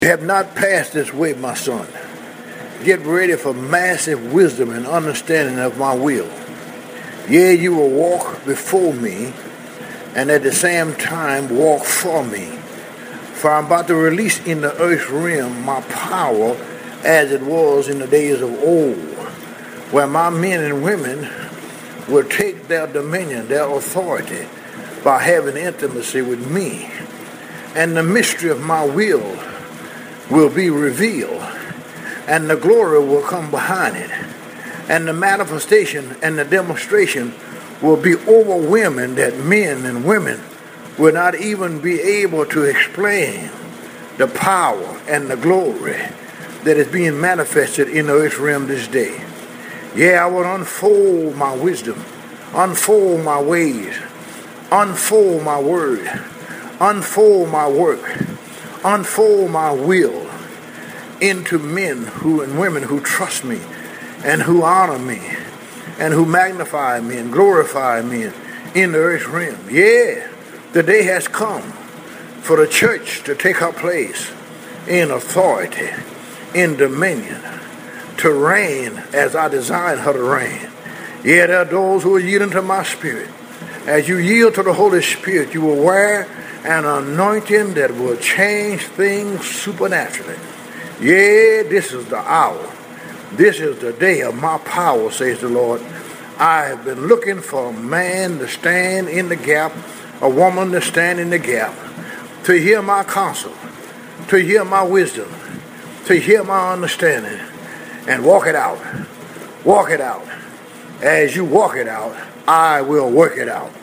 You have not passed this way, my son. Get ready for massive wisdom and understanding of my will. Yea, you will walk before me, and at the same time walk for me. For I'm about to release in the earth realm my power as it was in the days of old, where my men and women will take their dominion, their authority, by having intimacy with me. And the mystery of my will be revealed, and the glory will come behind it, and the manifestation and the demonstration will be overwhelming that men and women will not even be able to explain the power and the glory that is being manifested in the earth realm this day. Yeah, I will unfold my wisdom, unfold my ways, unfold my word, unfold my work, unfold my will into men and women who trust me and who honor me and who magnify me and glorify me in the earth realm. Yeah, the day has come for the church to take her place in authority, in dominion, to reign as I designed her to reign. Yeah, there are those who are yielding to my spirit. As you yield to the Holy Spirit, you will wear an anointing that will change things supernaturally. Yeah, this is the hour. This is the day of my power, says the Lord. I have been looking for a man to stand in the gap, a woman to stand in the gap, to hear my counsel, to hear my wisdom, to hear my understanding, and walk it out. Walk it out. As you walk it out, I will work it out.